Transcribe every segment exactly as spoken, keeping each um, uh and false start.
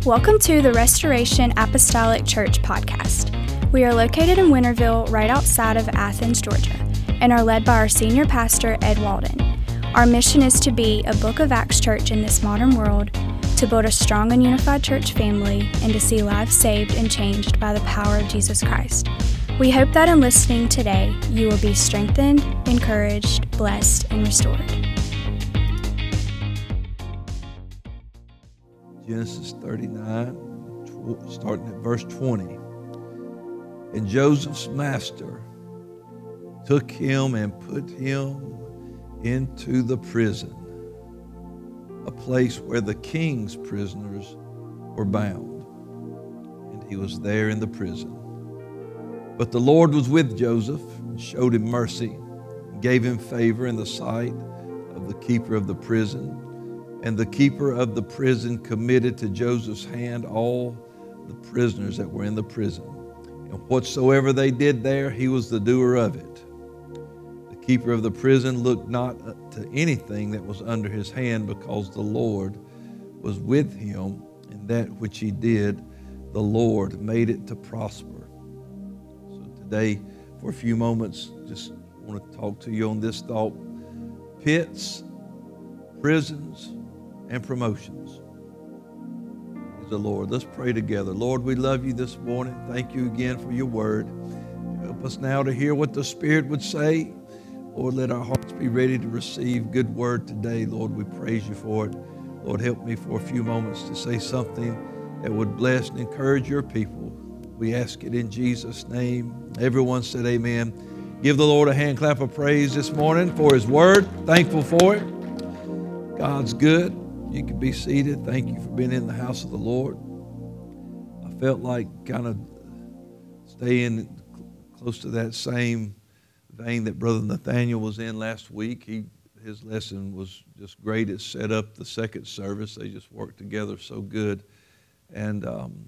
Welcome to the Restoration Apostolic Church podcast. We are located in Winterville, right outside of Athens, Georgia, and are led by our senior pastor, Ed Walden. Our mission is to be a Book of Acts church in this modern world, to build a strong and unified church family, and to see lives saved and changed by the power of Jesus Christ. We hope that in listening today, you will be strengthened, encouraged, blessed, and restored. Genesis thirty-nine, starting at verse twenty. And Joseph's master took him and put him into the prison, a place where the king's prisoners were bound. And he was there in the prison. But the Lord was with Joseph and showed him mercy, and gave him favor in the sight of the keeper of the prison. And the keeper of the prison committed to Joseph's hand all the prisoners that were in the prison. And whatsoever they did there, he was the doer of it. The keeper of the prison looked not to anything that was under his hand, because the Lord was with him, and that which he did, the Lord made it to prosper. So today, for a few moments, just want to talk to you on this thought: pits, prisons, and promotions. Praise the Lord. Let's pray together. Lord, we love you this morning. Thank you again for your word. Help us now to hear what the Spirit would say. Lord, let our hearts be ready to receive good word today. Lord, we praise you for it. Lord, help me for a few moments to say something that would bless and encourage your people. We ask it in Jesus' name. Everyone said amen. Give the Lord a hand clap of praise this morning for his word. Thankful for it. God's good. You can be seated. Thank you for being in the house of the Lord. I felt like kind of staying close to that same vein that Brother Nathaniel was in last week. He his lesson was just great. It set up the second service. They just worked together so good. And um,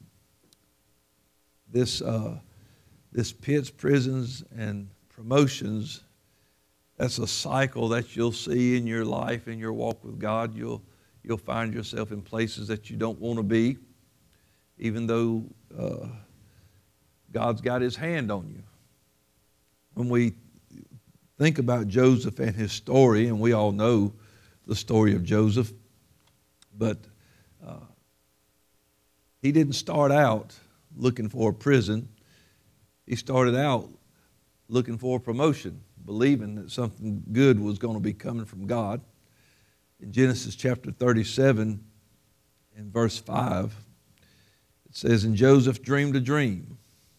this uh, this pits, prisons, and promotions, that's a cycle that you'll see in your life, in your walk with God. You'll You'll find yourself in places that you don't want to be, even though uh, God's got his hand on you. When we think about Joseph and his story, and we all know the story of Joseph, but uh, he didn't start out looking for a prison. He started out looking for a promotion, believing that something good was going to be coming from God. In Genesis chapter thirty-seven, in verse five, it says, And Joseph dreamed a dream.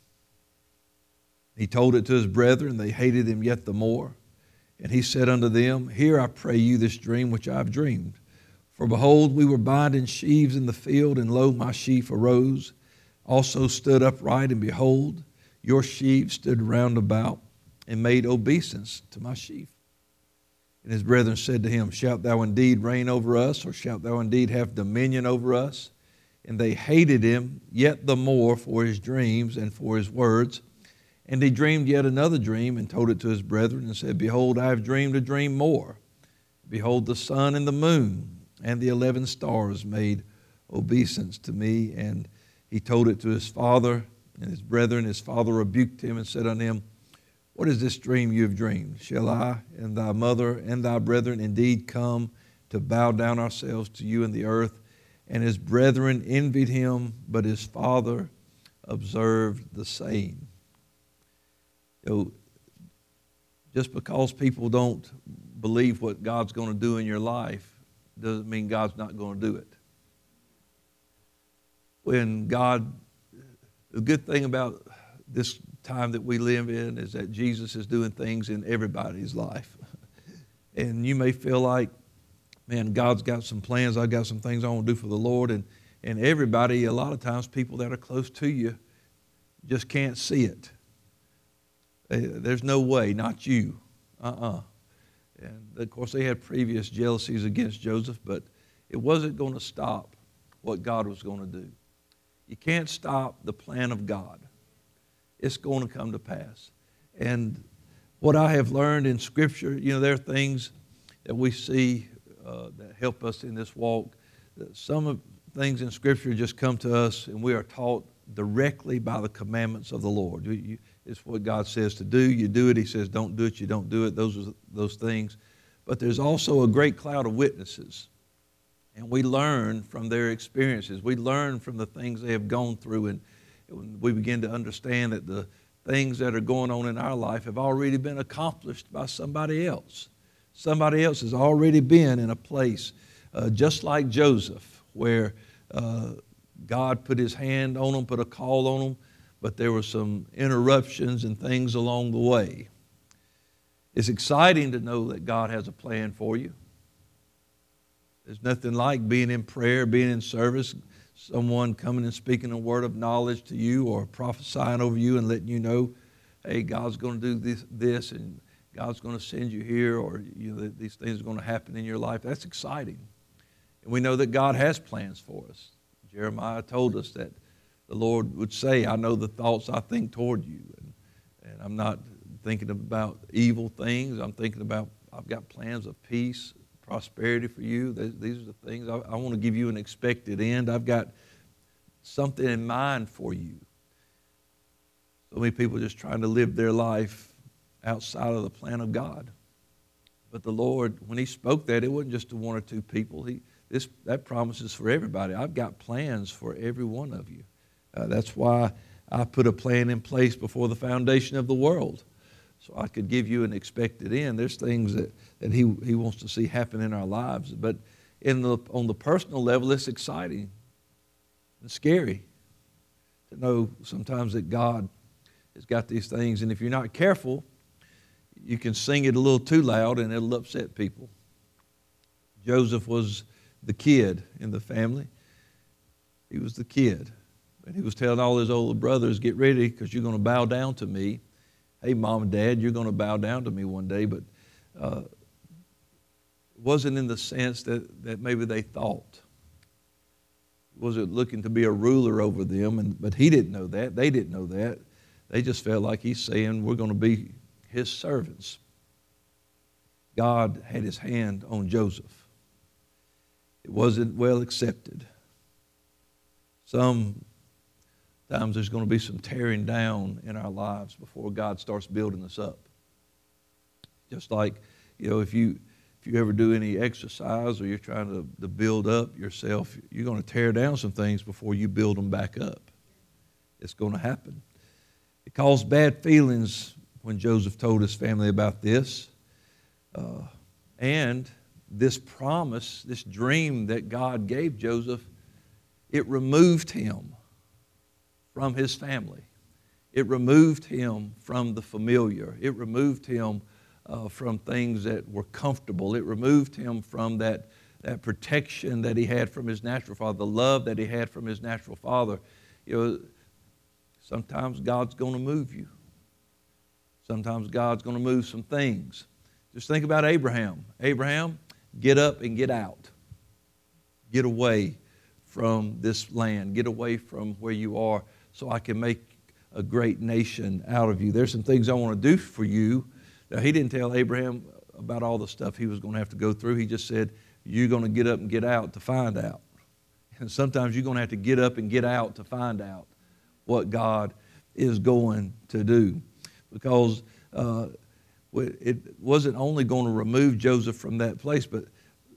He told it to his brethren. They hated him yet the more. And he said unto them, Hear, I pray you, this dream which I have dreamed. For behold, we were binding sheaves in the field, and lo, my sheaf arose, also stood upright, and behold, your sheaves stood round about, and made obeisance to my sheaf. And his brethren said to him, Shalt thou indeed reign over us, or shalt thou indeed have dominion over us? And they hated him yet the more for his dreams and for his words. And he dreamed yet another dream, and told it to his brethren, and said, Behold, I have dreamed a dream more. Behold, the sun and the moon and the eleven stars made obeisance to me. And he told it to his father and his brethren. His father rebuked him and said unto him, What is this dream you have dreamed? Shall I and thy mother and thy brethren indeed come to bow down ourselves to you in the earth? And his brethren envied him, but his father observed the saying. You know, just because people don't believe what God's going to do in your life doesn't mean God's not going to do it. When God, the good thing about this time that we live in is that Jesus is doing things in everybody's life. And you may feel like, man, God's got some plans. I've got some things I want to do for the Lord. And, and everybody, a lot of times people that are close to you just can't see it. There's no way, not you. Uh-uh. And of course they had previous jealousies against Joseph, but it wasn't going to stop what God was going to do. You can't stop the plan of God. It's going to come to pass. And what I have learned in Scripture, you know, there are things that we see uh, that help us in this walk. Some of things in Scripture just come to us, and we are taught directly by the commandments of the Lord. You, you, it's what God says to do. You do it. He says don't do it. You don't do it. Those are those things. But there's also a great cloud of witnesses, and we learn from their experiences. We learn from the things they have gone through, and we begin to understand that the things that are going on in our life have already been accomplished by somebody else. Somebody else has already been in a place, uh, just like Joseph, where uh, God put his hand on them, put a call on them, but there were some interruptions and things along the way. It's exciting to know that God has a plan for you. There's nothing like being in prayer, being in service, someone coming and speaking a word of knowledge to you or prophesying over you and letting you know, hey, God's going to do this, this and God's going to send you here, or you know, these things are going to happen in your life. That's exciting. And we know that God has plans for us. Jeremiah told us that the Lord would say, I know the thoughts I think toward you. And, and I'm not thinking about evil things. I'm thinking about, I've got plans of peace, prosperity for you. These are the things. I, I want to give you an expected end. I've got something in mind for you. So many people are just trying to live their life outside of the plan of God. But the Lord, when he spoke that, it wasn't just to one or two people. He, this, that promise is for everybody. I've got plans for every one of you. Uh, that's why I put a plan in place before the foundation of the world, so I could give you an expected end. There's things that, that he, he wants to see happen in our lives. But in the, on the personal level, it's exciting and scary to know sometimes that God has got these things. And if you're not careful, you can sing it a little too loud and it'll upset people. Joseph was the kid in the family. He was the kid. And he was telling all his older brothers, get ready because you're going to bow down to me. Hey, Mom and Dad, you're going to bow down to me one day. But uh, it wasn't in the sense that, that maybe they thought. He wasn't looking to be a ruler over them, and but he didn't know that. They didn't know that. They just felt like he's saying, we're going to be his servants. God had his hand on Joseph. It wasn't well accepted. Sometimes there's going to be some tearing down in our lives before God starts building us up. Just like, you know, if you if you ever do any exercise or you're trying to, to build up yourself, you're going to tear down some things before you build them back up. It's going to happen. It caused bad feelings when Joseph told his family about this. Uh, and this promise, this dream that God gave Joseph, it removed him from his family. It removed him from the familiar. It removed him uh, from things that were comfortable. It removed him from that, that protection that he had from his natural father, the love that he had from his natural father. You know, sometimes God's going to move you. Sometimes God's going to move some things. Just think about Abraham. Abraham, get up and get out. Get away from this land. Get away from where you are so I can make a great nation out of you. There's some things I want to do for you. Now, he didn't tell Abraham about all the stuff he was going to have to go through. He just said, you're going to get up and get out to find out. And sometimes you're going to have to get up and get out to find out what God is going to do. Because uh, it wasn't only going to remove Joseph from that place, but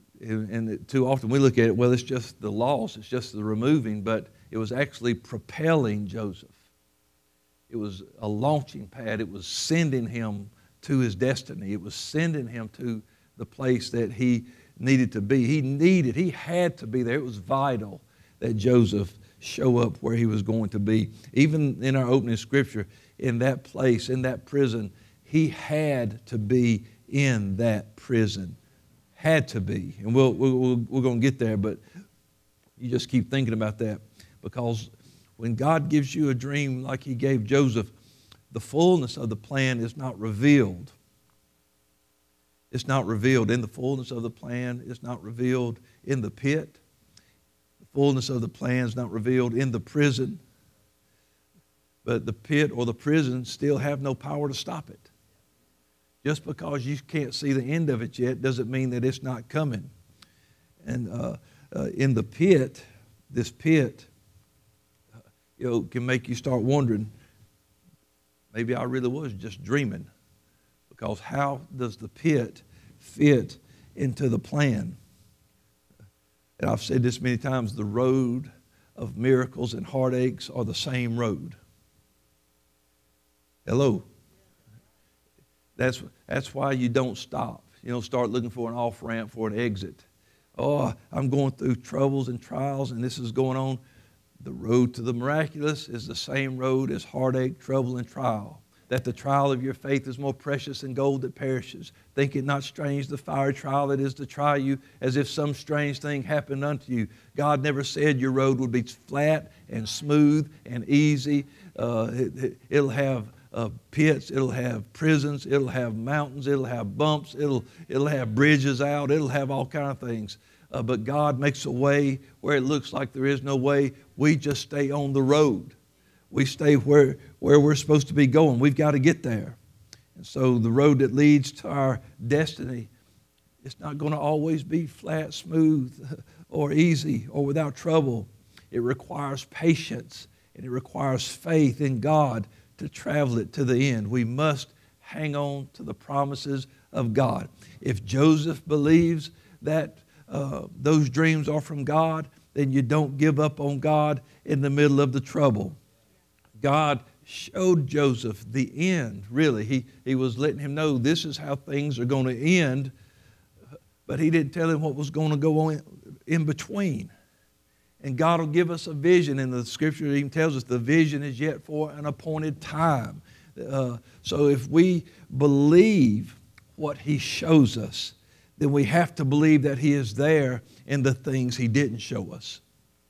and too often we look at it, well, it's just the loss, it's just the removing, but it was actually propelling Joseph. It was a launching pad. It was sending him to his destiny. It was sending him to the place that he needed to be. He needed, he had to be there. It was vital that Joseph show up where he was going to be. Even in our opening scripture, in that place, in that prison, he had to be in that prison. Had to be. And we'll, we'll, we're going to get there, but you just keep thinking about that. Because when God gives you a dream like he gave Joseph, the fullness of the plan is not revealed. It's not revealed in the fullness of the plan. It's not revealed in the pit. The fullness of the plan is not revealed in the prison. But the pit or the prison still have no power to stop it. Just because you can't see the end of it yet doesn't mean that it's not coming. And uh, uh, in the pit, this pit, you know, can make you start wondering, maybe I really was just dreaming. Because how does the pit fit into the plan? And I've said this many times, the road of miracles and heartaches are the same road. Hello? That's, that's why you don't stop. You don't start looking for an off-ramp, for an exit. Oh, I'm going through troubles and trials, and this is going on. The road to the miraculous is the same road as heartache, trouble, and trial. That the trial of your faith is more precious than gold that perishes. Think it not strange the fiery trial that is to try you, as if some strange thing happened unto you. God never said your road would be flat and smooth and easy. Uh, it, it, it'll have uh, pits, it'll have prisons, it'll have mountains, it'll have bumps, it'll, it'll have bridges out, it'll have all kind of things. Uh, but God makes a way where it looks like there is no way. We just stay on the road. We stay where, where we're supposed to be going. We've got to get there. And so the road that leads to our destiny, it's not going to always be flat, smooth, or easy, or without trouble. It requires patience, and it requires faith in God to travel it to the end. We must hang on to the promises of God. If Joseph believes that uh, those dreams are from God, then you don't give up on God in the middle of the trouble. God showed Joseph the end, really. He, he was letting him know this is how things are going to end, but he didn't tell him what was going to go on in between. And God will give us a vision, and the Scripture even tells us the vision is yet for an appointed time. Uh, so if we believe what He shows us, then we have to believe that He is there in the things He didn't show us.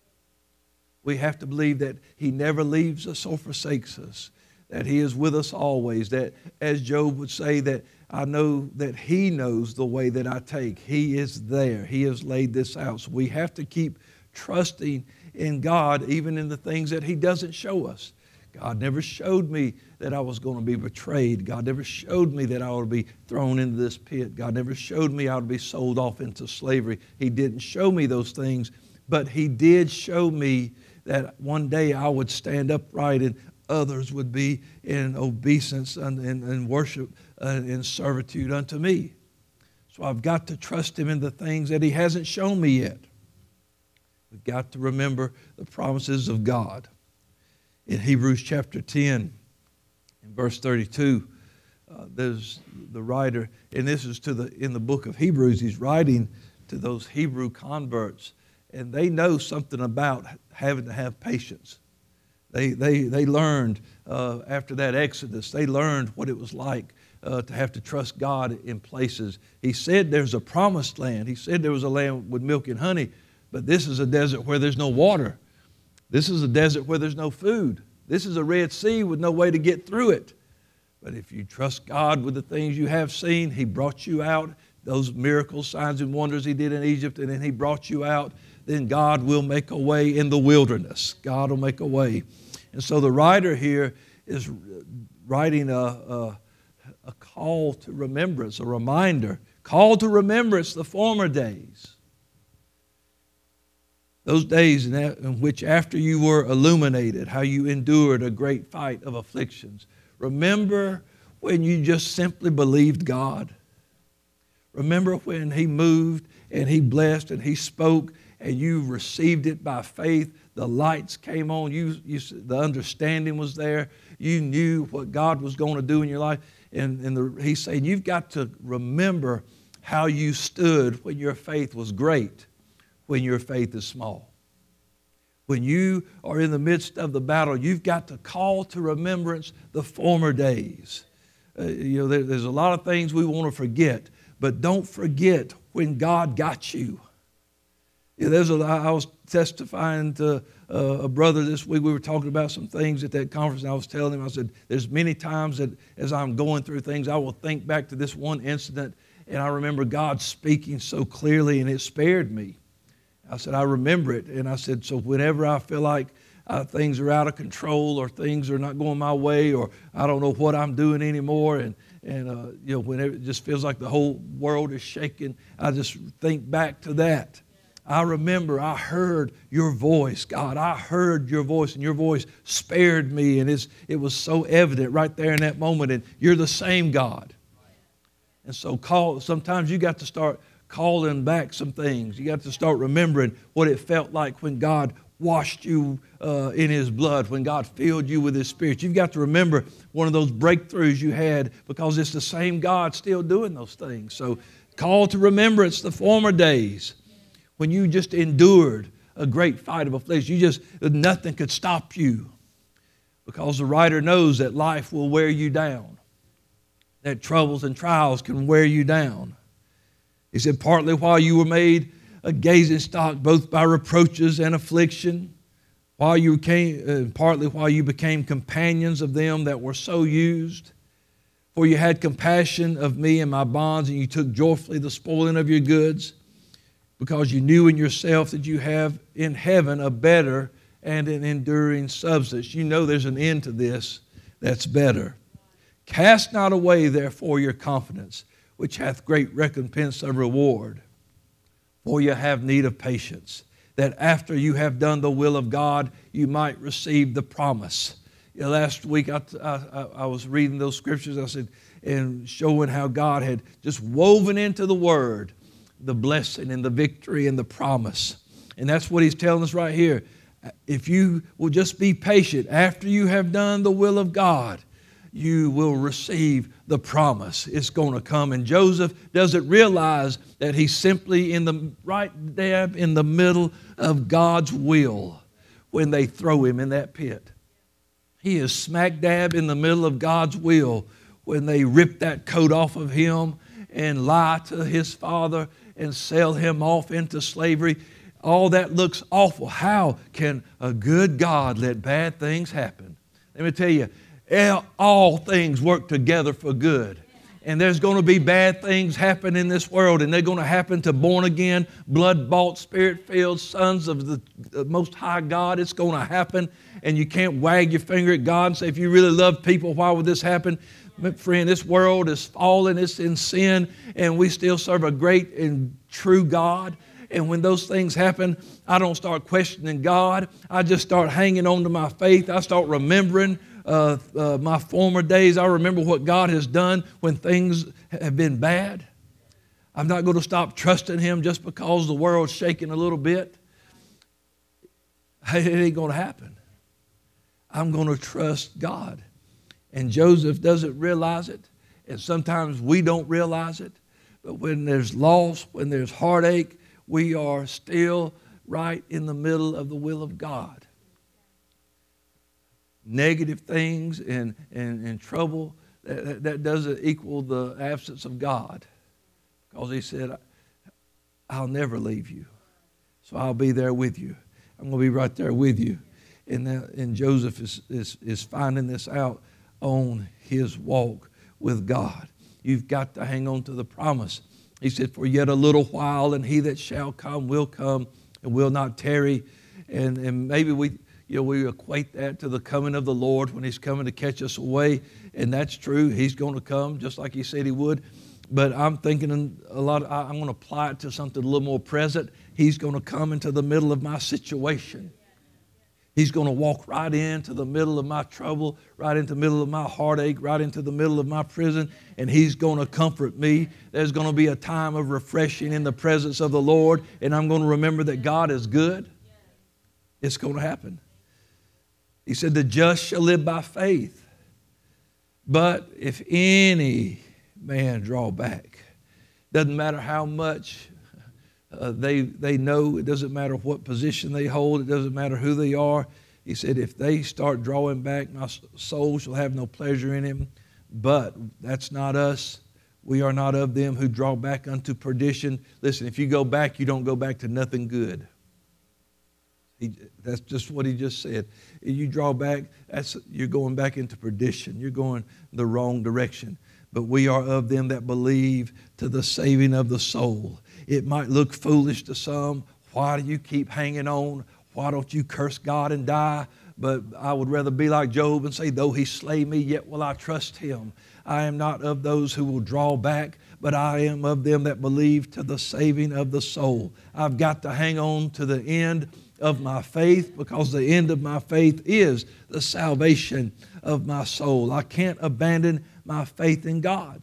We have to believe that He never leaves us or forsakes us, that He is with us always, that as Job would say, that I know that He knows the way that I take. He is there. He has laid this out. So we have to keep trusting in God even in the things that He doesn't show us. God never showed me that I was going to be betrayed. God never showed me that I would be thrown into this pit. God never showed me I would be sold off into slavery. He didn't show me those things, but He did show me that one day I would stand upright and others would be in obeisance and, and, and worship and in servitude unto me. So I've got to trust Him in the things that He hasn't shown me yet. We've got to remember the promises of God. In Hebrews chapter ten, in verse thirty-two, uh, there's the writer, and this is to the in the book of Hebrews, he's writing to those Hebrew converts, and they know something about having to have patience. They they they learned uh, after that Exodus, they learned what it was like uh, to have to trust God in places. He said there's a promised land. He said there was a land with milk and honey, but this is a desert where there's no water. This is a desert where there's no food. This is a Red Sea with no way to get through it. But if you trust God with the things you have seen, He brought you out. Those miracles, signs, and wonders He did in Egypt, and then He brought you out, then God will make a way in the wilderness. God will make a way. And so the writer here is writing a, a, a call to remembrance, a reminder. Call to remembrance the former days. Those days in which after you were illuminated, how you endured a great fight of afflictions. Remember when you just simply believed God. Remember when He moved and He blessed and He spoke and you received it by faith. The lights came on. You, you, the understanding was there. You knew what God was going to do in your life. And, and the, He's saying you've got to remember how you stood when your faith was great, when your faith is small. When you are in the midst of the battle, you've got to call to remembrance the former days. Uh, you know, there, there's a lot of things we want to forget, but don't forget when God got you. You know, there's a, I was testifying to uh, a brother this week. We were talking about some things at that conference, and I was telling him, I said, there's many times that as I'm going through things, I will think back to this one incident, and I remember God speaking so clearly, and it spared me. I said, I remember it. And I said, so whenever I feel like uh, things are out of control or things are not going my way or I don't know what I'm doing anymore and, and uh, you know, whenever it just feels like the whole world is shaking, I just think back to that. I remember I heard your voice, God. I heard your voice, and your voice spared me, and it's, it was so evident right there in that moment, and you're the same God. And so call. Sometimes you got to start calling back some things. You got to start remembering what it felt like when God washed you uh, in His blood, when God filled you with His Spirit. You've got to remember one of those breakthroughs you had, because it's the same God still doing those things. So call to remembrance the former days when you just endured a great fight of affliction. You just, nothing could stop you, because the writer knows that life will wear you down, that troubles and trials can wear you down. He said, partly while you were made a gazing stock, both by reproaches and affliction, while you came, uh, partly while you became companions of them that were so used. For you had compassion of me and my bonds, and you took joyfully the spoiling of your goods, because you knew in yourself that you have in heaven a better and an enduring substance. You know there's an end to this that's better. Cast not away, therefore, your confidence, which hath great recompense of reward. For you have need of patience, that after you have done the will of God, you might receive the promise. You know, last week I, I, I was reading those scriptures, I said, and showing how God had just woven into the Word the blessing and the victory and the promise. And that's what He's telling us right here. If you will just be patient, after you have done the will of God, you will receive the promise. It's going to come. And Joseph doesn't realize that he's simply in the right dab in the middle of God's will when they throw him in that pit. He is smack dab in the middle of God's will when they rip that coat off of him and lie to his father and sell him off into slavery. All that looks awful. How can a good God let bad things happen? Let me tell you, all things work together for good. And there's going to be bad things happen in this world, and they're going to happen to born-again, blood-bought, spirit-filled sons of the Most High God. It's going to happen, and you can't wag your finger at God and say, if you really love people, why would this happen? Friend, this world is fallen, it's in sin, and we still serve a great and true God. And when those things happen, I don't start questioning God. I just start hanging on to my faith. I start remembering uh, uh, my former days. I remember what God has done when things have been bad. I'm not going to stop trusting Him just because the world's shaking a little bit. It ain't going to happen. I'm going to trust God. And Joseph doesn't realize it, and sometimes we don't realize it. But when there's loss, when there's heartache, we are still right in the middle of the will of God. Negative things and, and, and trouble, that, that doesn't equal the absence of God. Because He said, I'll never leave you. So I'll be there with you. I'm going to be right there with you. And, that, and Joseph is, is, is finding this out on his walk with God. You've got to hang on to the promise. He said, for yet a little while, and He that shall come will come and will not tarry. And, and maybe we, you know, we equate that to the coming of the Lord when He's coming to catch us away. And that's true. He's going to come just like He said He would. But I'm thinking a lot, of, I'm going to apply it to something a little more present. He's going to come into the middle of my situation. He's going to walk right into the middle of my trouble, right into the middle of my heartache, right into the middle of my prison, and He's going to comfort me. There's going to be a time of refreshing in the presence of the Lord, and I'm going to remember that God is good. It's going to happen. He said, the just shall live by faith. But if any man draw back, doesn't matter how much Uh, they they know, it doesn't matter what position they hold, it doesn't matter who they are. He said, if they start drawing back, my soul shall have no pleasure in him. But that's not us. We are not of them who draw back unto perdition. Listen, if you go back, you don't go back to nothing good. He, that's just what He just said. If you draw back, that's you're going back into perdition. You're going the wrong direction. But we are of them that believe to the saving of the soul. It might look foolish to some. Why do you keep hanging on? Why don't you curse God and die? But I would rather be like Job and say, though He slay me, yet will I trust Him. I am not of those who will draw back, but I am of them that believe to the saving of the soul. I've got to hang on to the end of my faith, because the end of my faith is the salvation of my soul. I can't abandon my faith in God.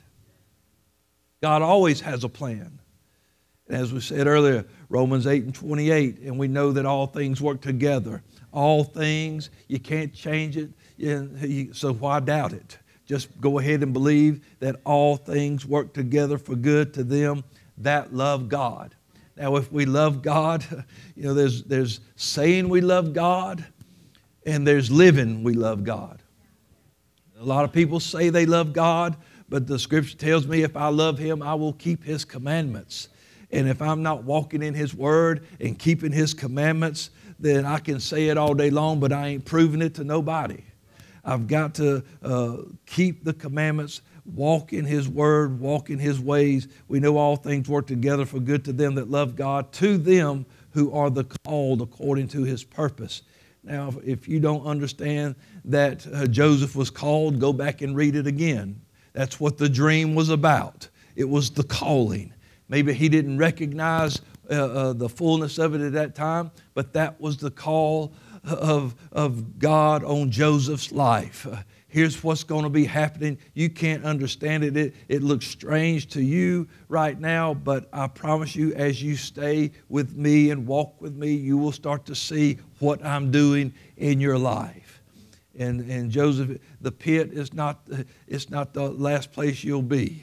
God always has a plan. And as we said earlier, Romans eight and twenty-eight, and we know that all things work together. All things, you can't change it, so why doubt it? Just go ahead and believe that all things work together for good to them that love God. Now, if we love God, you know, there's, there's saying we love God, and there's living we love God. A lot of people say they love God, but the Scripture tells me if I love Him, I will keep His commandments. And if I'm not walking in His Word and keeping His commandments, then I can say it all day long, but I ain't proving it to nobody. I've got to uh, keep the commandments, walk in His Word, walk in His ways. We know all things work together for good to them that love God, to them who are the called according to His purpose. Now, if you don't understand that uh, Joseph was called, go back and read it again. That's what the dream was about. It was the calling. Maybe he didn't recognize uh, uh, the fullness of it at that time, but that was the call of, of God on Joseph's life. Uh, here's what's going to be happening. You can't understand it. it. It looks strange to you right now, but I promise you, as you stay with me and walk with me, you will start to see what I'm doing in your life. And, and Joseph, the pit is not, it's not the last place you'll be.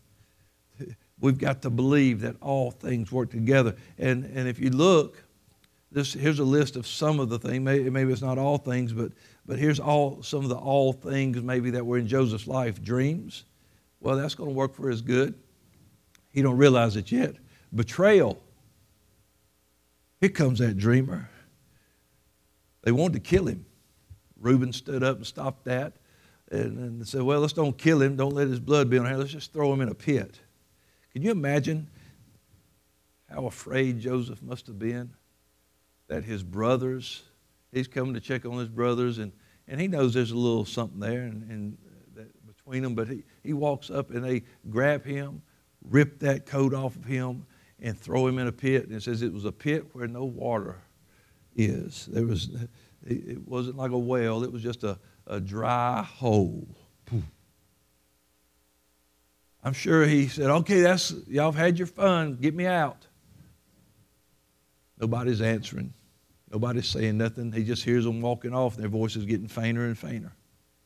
We've got to believe that all things work together. And, and if you look, this, here's a list of some of the things. Maybe, maybe it's not all things, but, but here's all some of the all things maybe that were in Joseph's life. Dreams. Well, that's going to work for his good. He don't realize it yet. Betrayal. Here comes that dreamer. They wanted to kill him. Reuben stood up and stopped that and, and said, well, let's don't kill him. Don't let his blood be on here. Let's just throw him in a pit. Can you imagine how afraid Joseph must have been that his brothers, he's coming to check on his brothers, and, and he knows there's a little something there and, and that between them, but he, he walks up and they grab him, rip that coat off of him, and throw him in a pit. And it says it was a pit where no water is. There was, it wasn't like a well. It was just a, a dry hole. I'm sure he said, okay, that's y'all have had your fun. Get me out. Nobody's answering. Nobody's saying nothing. He just hears them walking off, and their voices getting fainter and fainter.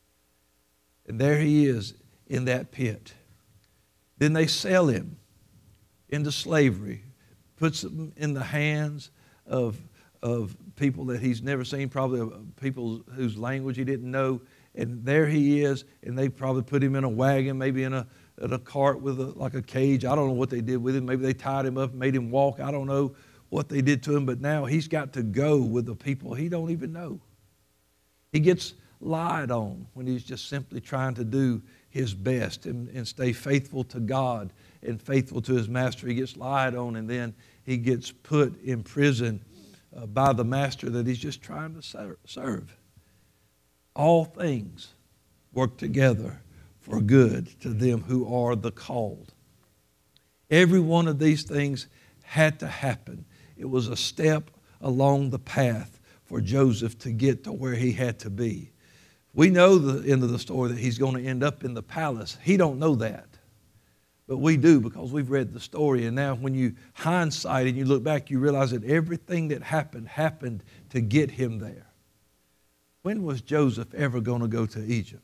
And there he is in that pit. Then they sell him into slavery, puts him in the hands of, of people that he's never seen, probably people whose language he didn't know. And there he is, and they probably put him in a wagon, maybe in a in a cart with a, like a cage. I don't know what they did with him. Maybe they tied him up and made him walk. I don't know what they did to him, but now he's got to go with the people he don't even know. He gets lied on when he's just simply trying to do his best and, and stay faithful to God and faithful to his master. He gets lied on, and then he gets put in prison uh, by the master that he's just trying to serve. All things work together for good to them who are the called. Every one of these things had to happen. It was a step along the path for Joseph to get to where he had to be. We know the end of the story, that he's going to end up in the palace. He don't know that. But we do, because we've read the story. And now when you hindsight and you look back, you realize that everything that happened, happened to get him there. When was Joseph ever going to go to Egypt?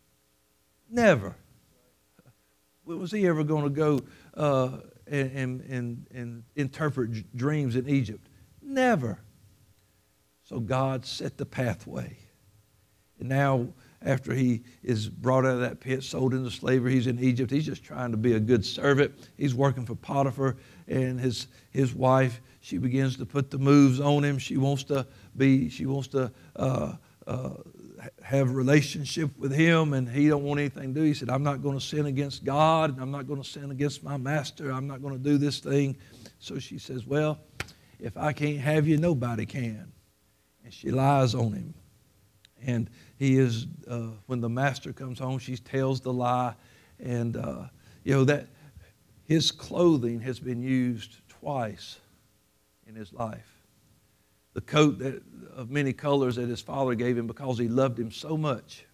Never. When was he ever going to go uh, and, and, and interpret dreams in Egypt? Never. So God set the pathway. And now, after he is brought out of that pit, sold into slavery, he's in Egypt. He's just trying to be a good servant. He's working for Potiphar, and his his wife, she begins to put the moves on him. She wants to be, she wants to uh, uh, have a relationship with him, and he don't want anything to do. He said, I'm not going to sin against God, and I'm not going to sin against my master. I'm not going to do this thing. So she says, well, if I can't have you, nobody can. And she lies on him. And he is, uh, when the master comes home, she tells the lie. And, uh, you know, that his clothing has been used twice in his life. The coat that, of many colors that his father gave him because he loved him so much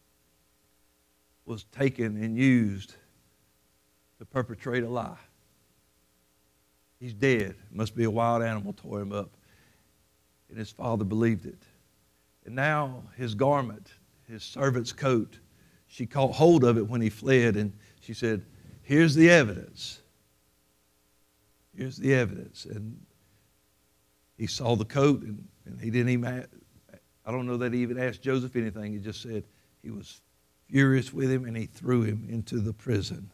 was taken and used to perpetrate a lie. He's dead. Must be a wild animal tore him up. And his father believed it. And now his garment, his servant's coat, she caught hold of it when he fled, and she said, here's the evidence. Here's the evidence. And he saw the coat, and, and he didn't even, I don't know that he even asked Joseph anything. He just said he was furious with him, and he threw him into the prison.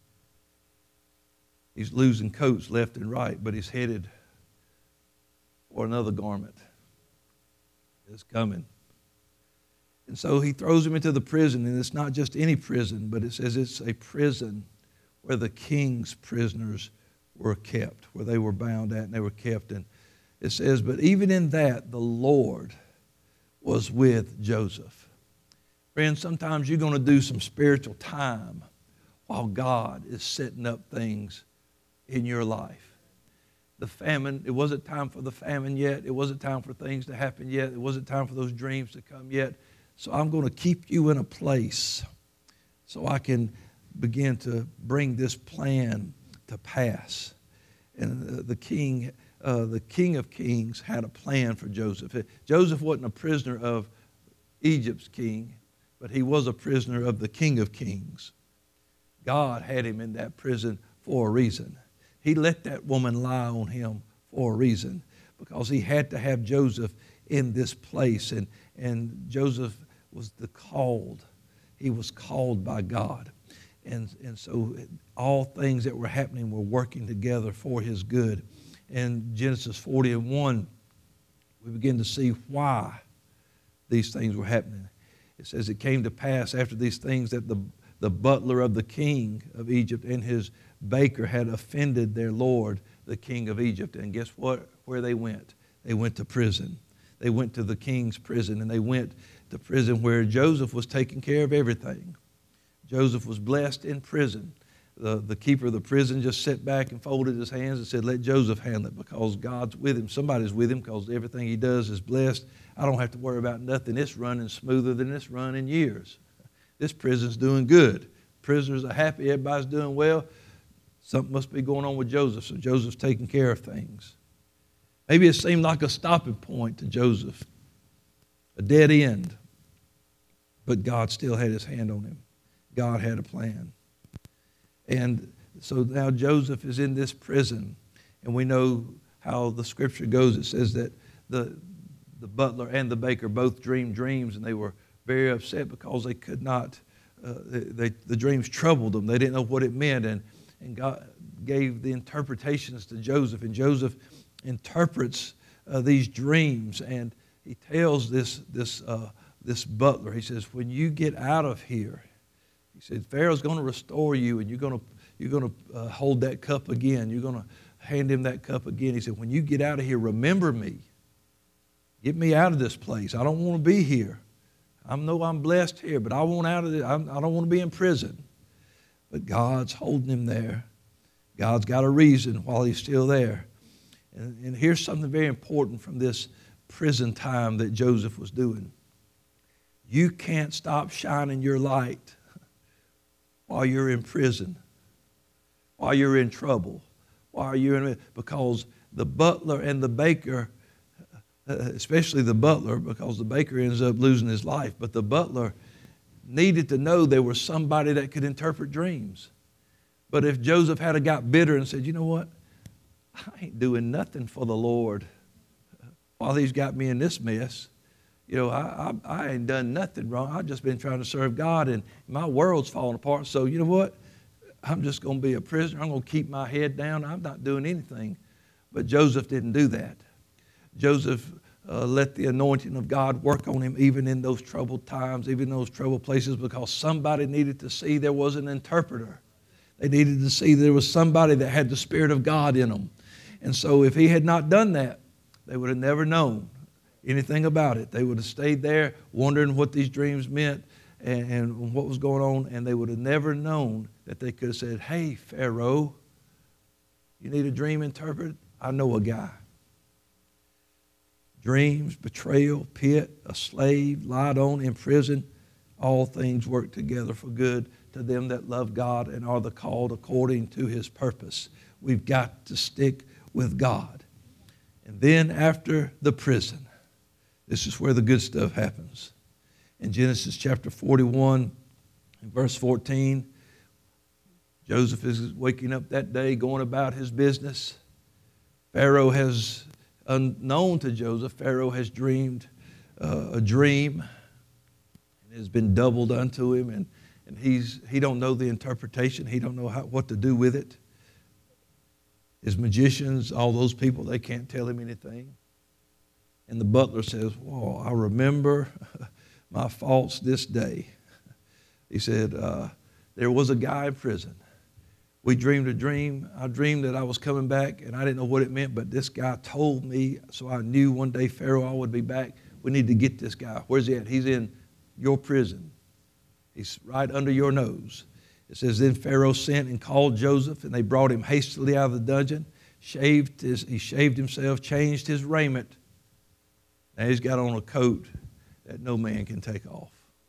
He's losing coats left and right, but he's headed for another garment. It's coming. And so he throws him into the prison, and it's not just any prison, but it says it's a prison where the king's prisoners were kept, where they were bound at and they were kept. And it says, but even in that, the Lord was with Joseph. Friends, sometimes you're going to do some spiritual time while God is setting up things in your life. The famine, it wasn't time for the famine yet. It wasn't time for things to happen yet. It wasn't time for those dreams to come yet. So I'm going to keep you in a place so I can begin to bring this plan to pass. And uh, the king, uh, the King of Kings had a plan for Joseph. Joseph wasn't a prisoner of Egypt's king, but he was a prisoner of the King of Kings. God had him in that prison for a reason. He let that woman lie on him for a reason, because he had to have Joseph in this place. And, and Joseph was the called. He was called by God. And, and so all things that were happening were working together for his good. In Genesis forty and one, we begin to see why these things were happening. It says it came to pass after these things that the, the butler of the king of Egypt and his baker had offended their lord, the king of Egypt. And guess what? Where they went? They went to prison. They went to the king's prison, and they went to prison where Joseph was taking care of everything. Joseph was blessed in prison. The, the keeper of the prison just sat back and folded his hands and said, let Joseph handle it, because God's with him. Somebody's with him, because everything he does is blessed. I don't have to worry about nothing. It's running smoother than it's run in years. This prison's doing good. Prisoners are happy. Everybody's doing well. Something must be going on with Joseph, so Joseph's taking care of things. Maybe it seemed like a stopping point to Joseph, a dead end. But God still had his hand on him. God had a plan. And so now Joseph is in this prison, and we know how the scripture goes. It says that the, the butler and the baker both dreamed dreams, and they were very upset because they could not, uh, they, they, the dreams troubled them. They didn't know what it meant, and, and God gave the interpretations to Joseph, and Joseph interprets uh, these dreams, and he tells this, this, uh, this butler, he says, when you get out of here, he said, Pharaoh's going to restore you, and you're going to, you're going to uh, hold that cup again. You're going to hand him that cup again. He said, when you get out of here, remember me. Get me out of this place. I don't want to be here. I know I'm blessed here, but I want out of this. I don't want to be in prison. But God's holding him there. God's got a reason while he's still there. And, and here's something very important from this prison time that Joseph was doing. You can't stop shining your light while you're in prison, while you're in trouble, while you're in, because the butler and the baker, especially the butler, because the baker ends up losing his life, but the butler needed to know there was somebody that could interpret dreams. But if Joseph had got bitter and said, you know what, I ain't doing nothing for the Lord while he's got me in this mess. You know, I, I, I ain't done nothing wrong. I've just been trying to serve God, and my world's falling apart. So you know what? I'm just going to be a prisoner. I'm going to keep my head down. I'm not doing anything. But Joseph didn't do that. Joseph uh, let the anointing of God work on him even in those troubled times, even in those troubled places, because somebody needed to see there was an interpreter. They needed to see there was somebody that had the Spirit of God in them. And so if he had not done that, they would have never known anything about it. They would have stayed there wondering what these dreams meant and, and what was going on, and they would have never known that they could have said, hey, Pharaoh, You need a dream interpreted? I know a guy. Dreams, betrayal, pit, a slave, lied on, in prison, all things work together for good to them that love God and are the called according to his purpose. We've got to stick with God. And then after the prison, this is where the good stuff happens. In Genesis chapter forty-one, in verse fourteen, Joseph is waking up that day, going about his business. Pharaoh has, unknown to Joseph, Pharaoh has dreamed uh, a dream. It has been doubled unto him, and, and he's he don't know the interpretation. He don't know how, what to do with it. His magicians, all those people, they can't tell him anything. And the butler says, "Whoa, I remember my faults this day." He said, uh, there was a guy in prison. We dreamed a dream. I dreamed that I was coming back, and I didn't know what it meant, but this guy told me, so I knew one day Pharaoh I would be back. We need to get this guy. Where's he at? He's in your prison. He's right under your nose. It says, then Pharaoh sent and called Joseph, and they brought him hastily out of the dungeon. Shaved his, he shaved himself, changed his raiment. Now he's got on a coat that no man can take off.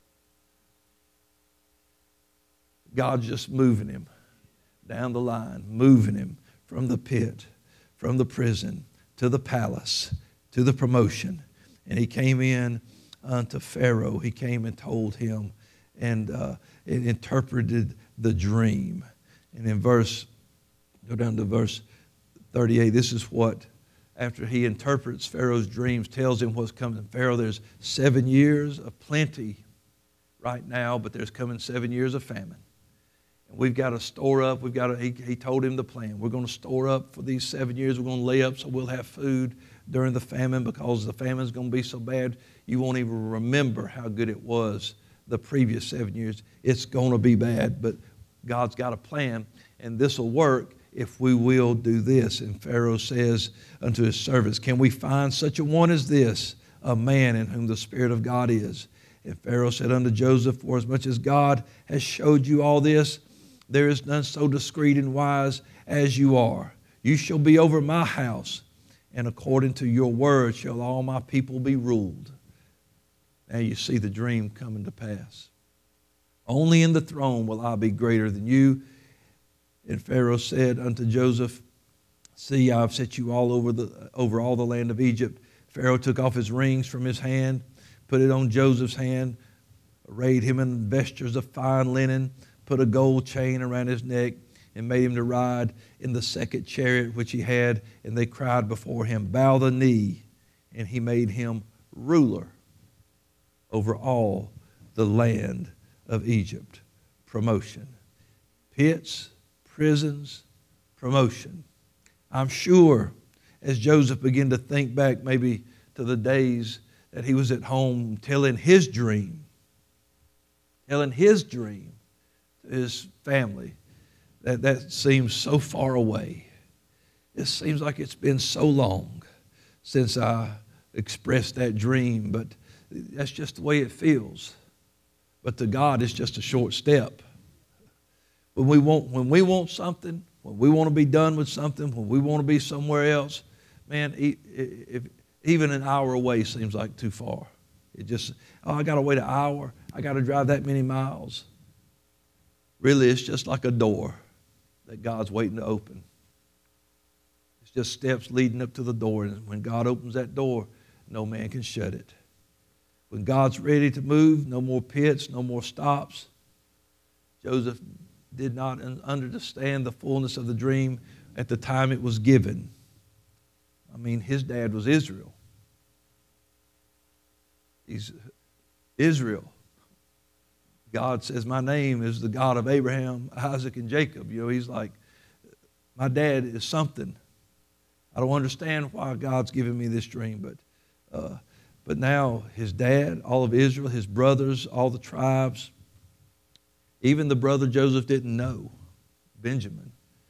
God's just moving him down the line, moving him from the pit, from the prison, to the palace, to the promotion. And he came in unto Pharaoh. He came and told him and uh, it interpreted the dream. And in verse, go down to verse thirty-eight, this is what, after he interprets Pharaoh's dreams, tells him what's coming. Pharaoh, there's seven years of plenty right now, but there's coming seven years of famine. And we've got to store up. We've got to, he, he told him the plan. We're going to store up for these seven years. We're going to lay up so we'll have food during the famine, because the famine's going to be so bad you won't even remember how good it was the previous seven years. It's going to be bad, but God's got a plan, and this will work if we will do this. And Pharaoh says unto his servants, can we find such a one as this, a man in whom the Spirit of God is? And Pharaoh said unto Joseph, for as much as God has showed you all this, there is none so discreet and wise as you are. You shall be over my house, and according to your word shall all my people be ruled. Now you see the dream coming to pass. Only in the throne will I be greater than you. And Pharaoh said unto Joseph, see, I have set you all over the over all the land of Egypt. Pharaoh took off his rings from his hand, put it on Joseph's hand, arrayed him in vestures of fine linen, put a gold chain around his neck, and made him to ride in the second chariot which he had. And they cried before him, bow the knee. And he made him ruler over all the land of Egypt. Promotion. Pits, prisons, promotion. I'm sure as Joseph began to think back maybe to the days that he was at home telling his dream, telling his dream to his family, that that seems so far away. It seems like it's been so long since I expressed that dream, but that's just the way it feels. But to God, it's just a short step. When we want, when we want something, when we want to be done with something, when we want to be somewhere else, man, if, even an hour away seems like too far. It just, oh, I got to wait an hour. I got to drive that many miles. Really, it's just like a door that God's waiting to open. It's just steps leading up to the door. And when God opens that door, no man can shut it. When God's ready to move, no more pits, no more stops. Joseph did not understand the fullness of the dream at the time it was given. I mean, his dad was Israel. He's Israel. God says, my name is the God of Abraham, Isaac, and Jacob. You know, he's like, my dad is something. I don't understand why God's giving me this dream, but uh, but now his dad, all of Israel, his brothers, all the tribes, even the brother Joseph didn't know, Benjamin,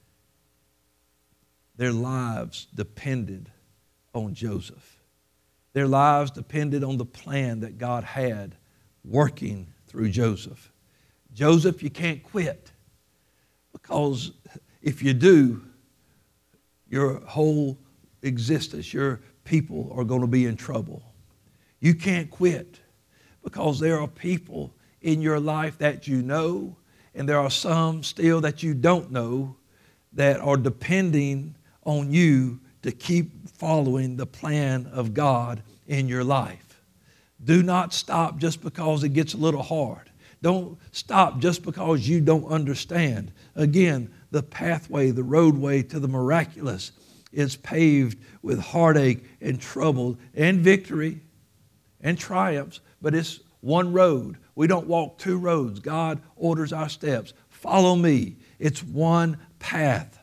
their lives depended on Joseph. Their lives depended on the plan that God had working through Joseph. Joseph, you can't quit, because if you do, your whole existence, your people are going to be in trouble. You can't quit because there are people in your life that you know, and there are some still that you don't know that are depending on you to keep following the plan of God in your life. Do not stop just because it gets a little hard. Don't stop just because you don't understand. Again, the pathway, the roadway to the miraculous is paved with heartache and trouble and victory and triumphs, but it's one road. We don't walk two roads. God orders our steps. Follow me. It's one path.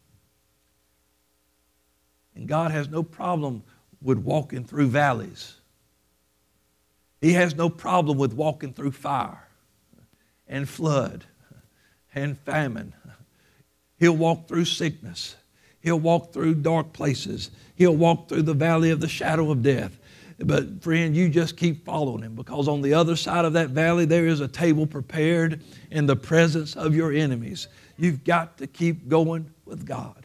And God has no problem with walking through valleys. He has no problem with walking through fire and flood and famine. He'll walk through sickness. He'll walk through dark places. He'll walk through the valley of the shadow of death. But friend, you just keep following him, because on the other side of that valley there is a table prepared in the presence of your enemies. You've got to keep going with God.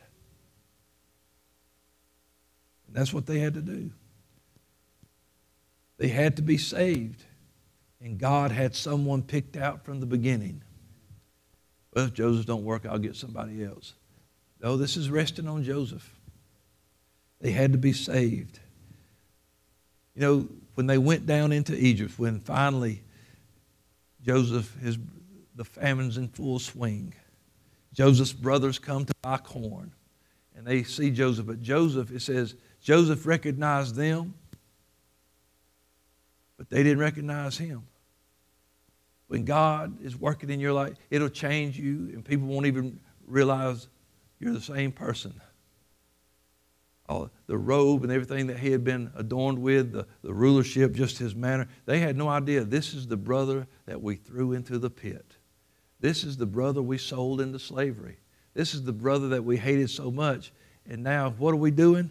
And that's what they had to do. They had to be saved. And God had someone picked out from the beginning. Well, if Joseph don't work, I'll get somebody else. No, this is resting on Joseph. They had to be saved. You know, when they went down into Egypt, when finally Joseph, his, the famine's in full swing, Joseph's brothers come to buy corn, and they see Joseph. But Joseph, it says, Joseph recognized them, but they didn't recognize him. When God is working in your life, it'll change you, and people won't even realize you're the same person. All the robe and everything that he had been adorned with, the, the rulership, just his manner, they had no idea. This is the brother that we threw into the pit. This is the brother we sold into slavery. This is the brother that we hated so much. And now what are we doing?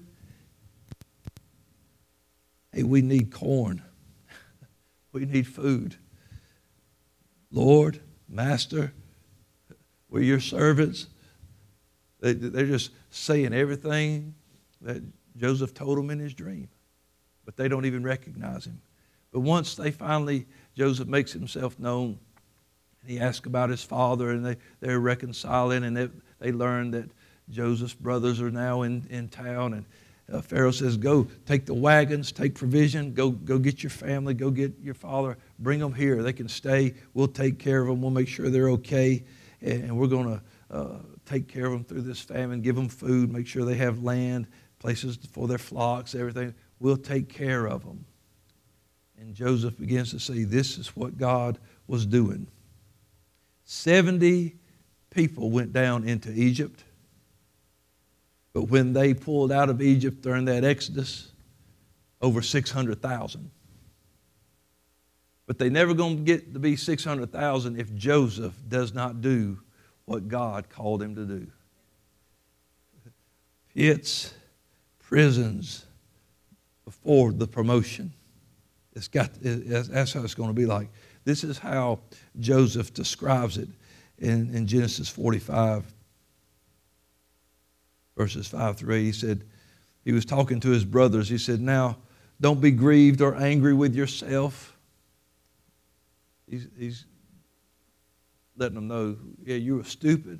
Hey, we need corn. We need food. Lord, Master, we're your servants. They, they're just saying everything that Joseph told them in his dream. But they don't even recognize him. But once they finally, Joseph makes himself known, and he asks about his father, and they, they're reconciling, and they, they learn that Joseph's brothers are now in, in town. And uh, Pharaoh says, go, take the wagons, take provision, go, go get your family, go get your father, bring them here. They can stay. We'll take care of them. We'll make sure they're okay. And, and we're going to uh, take care of them through this famine, give them food, make sure they have land, places for their flocks, everything. We'll take care of them. And Joseph begins to see this is what God was doing. seventy people went down into Egypt. But when they pulled out of Egypt during that Exodus, over six hundred thousand. But they're never going to get to be six hundred thousand if Joseph does not do what God called him to do. Pits, prisons, before the promotion. It's got, that's how it's going to be like. This is how Joseph describes it in, in Genesis forty-five, verses five through eight. He said, he was talking to his brothers. He said, now, don't be grieved or angry with yourself. He's, he's letting them know, yeah, you were stupid.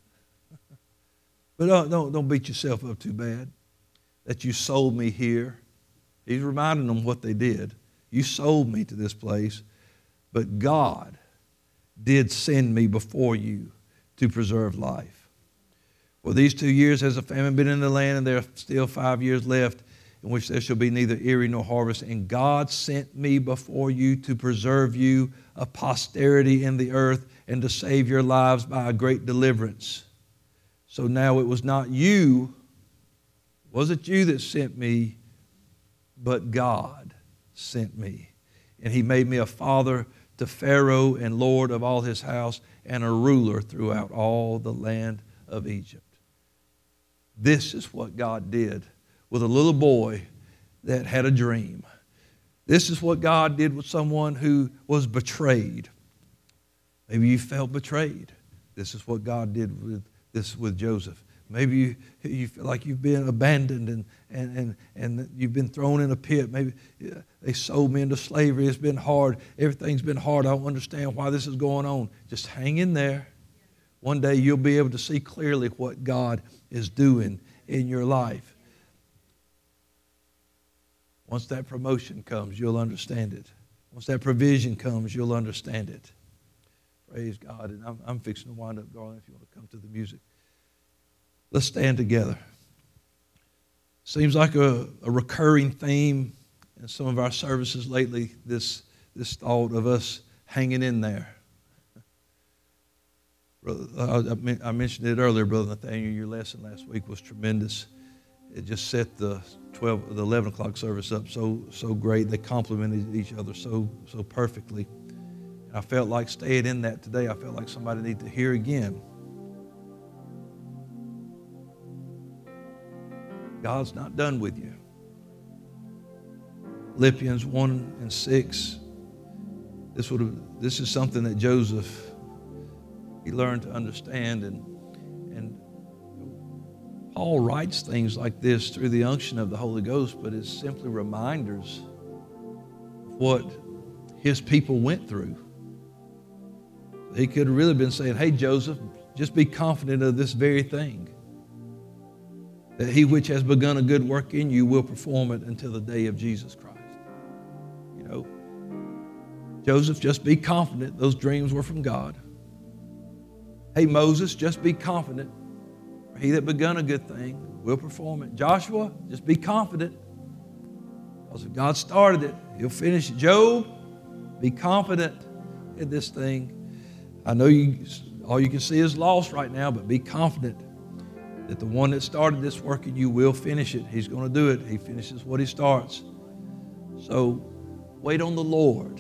But don't, don't, don't beat yourself up too bad that you sold me here. He's reminding them what they did. You sold me to this place, but God did send me before you to preserve life. For these two years has a famine been in the land, and there are still five years left in which there shall be neither earing nor harvest. And God sent me before you to preserve you a posterity in the earth and to save your lives by a great deliverance. So now it was not you, wasn't you that sent me, but God sent me. And he made me a father to Pharaoh and Lord of all his house and a ruler throughout all the land of Egypt. This is what God did with a little boy that had a dream. This is what God did with someone who was betrayed. Maybe you felt betrayed. This is what God did with this with Joseph. Maybe you, you feel like you've been abandoned and, and, and, and you've been thrown in a pit. Maybe they sold me into slavery. It's been hard. Everything's been hard. I don't understand why this is going on. Just hang in there. One day you'll be able to see clearly what God is doing in your life. Once that promotion comes, you'll understand it. Once that provision comes, you'll understand it. Praise God. And I'm, I'm fixing to wind up, darling, if you want to come to the music. Let's stand together. Seems like a, a recurring theme in some of our services lately, this, this thought of us hanging in there. Brother, I, I mentioned it earlier, Brother Nathaniel, your lesson last week was tremendous. It just set the twelve, the eleven o'clock service up so so great. They complemented each other so so perfectly. And I felt like staying in that today. I felt like somebody needed to hear again. God's not done with you. Philippians one and six. This would have, this is something that Joseph, he learned to understand, and and Paul writes things like this through the unction of the Holy Ghost, but it's simply reminders of what his people went through. He could have really been saying, hey, Joseph, just be confident of this very thing, that he which has begun a good work in you will perform it until the day of Jesus Christ. You know, Joseph, just be confident those dreams were from God. Hey, Moses, just be confident. He that begun a good thing will perform it. Joshua, just be confident. Because if God started it, he'll finish it. Job, be confident in this thing. I know you, all you can see is loss right now, but be confident that the one that started this work in you will finish it. He's going to do it. He finishes what he starts. So wait on the Lord.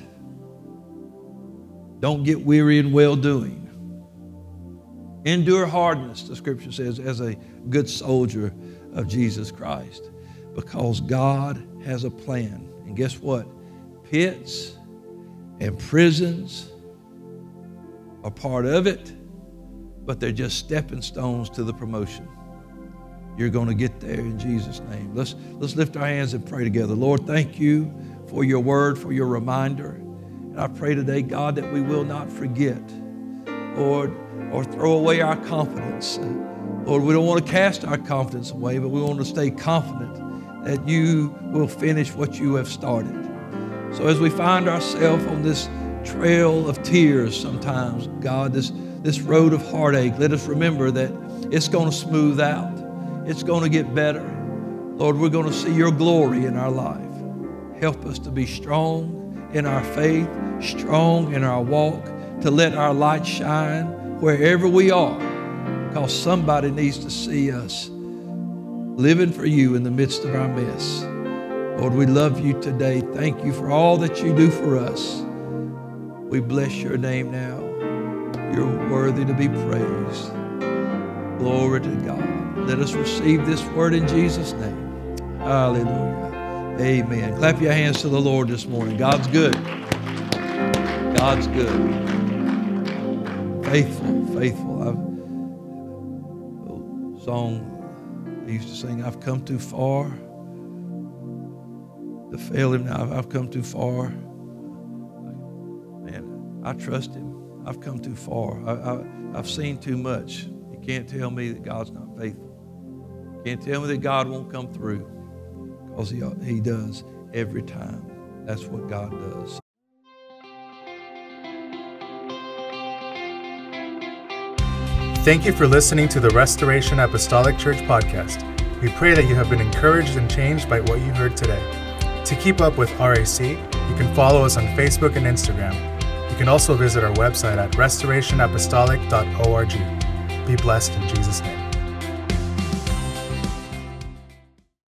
Don't get weary in well-doing. Endure hardness, the scripture says, as a good soldier of Jesus Christ, because God has a plan. And guess what? Pits and prisons are part of it, but they're just stepping stones to the promotion. You're going to get there in Jesus' name. Let's, let's lift our hands and pray together. Lord, thank you for your word, for your reminder. And I pray today, God, that we will not forget, Lord, or throw away our confidence. Lord, we don't want to cast our confidence away, but we want to stay confident that you will finish what you have started. So as we find ourselves on this trail of tears sometimes, God, this, this road of heartache, let us remember that it's going to smooth out. It's going to get better. Lord, we're going to see your glory in our life. Help us to be strong in our faith, strong in our walk, to let our light shine wherever we are, because somebody needs to see us living for you in the midst of our mess. Lord, we love you today. Thank you for all that you do for us. We bless your name now. You're worthy to be praised. Glory to God. Let us receive this word in Jesus' name. Hallelujah. Amen. Clap your hands to the Lord this morning. God's good. God's good. Faithful, faithful. I've, a song I used to sing, I've come too far to fail him now. I've come too far. Man, I trust him. I've come too far. I, I, I've seen too much. You can't tell me that God's not faithful. You can't tell me that God won't come through, because he, he does every time. That's what God does. Thank you for listening to the Restoration Apostolic Church podcast. We pray that you have been encouraged and changed by what you heard today. To keep up with R A C, you can follow us on Facebook and Instagram. You can also visit our website at restoration apostolic dot org. Be blessed in Jesus' name.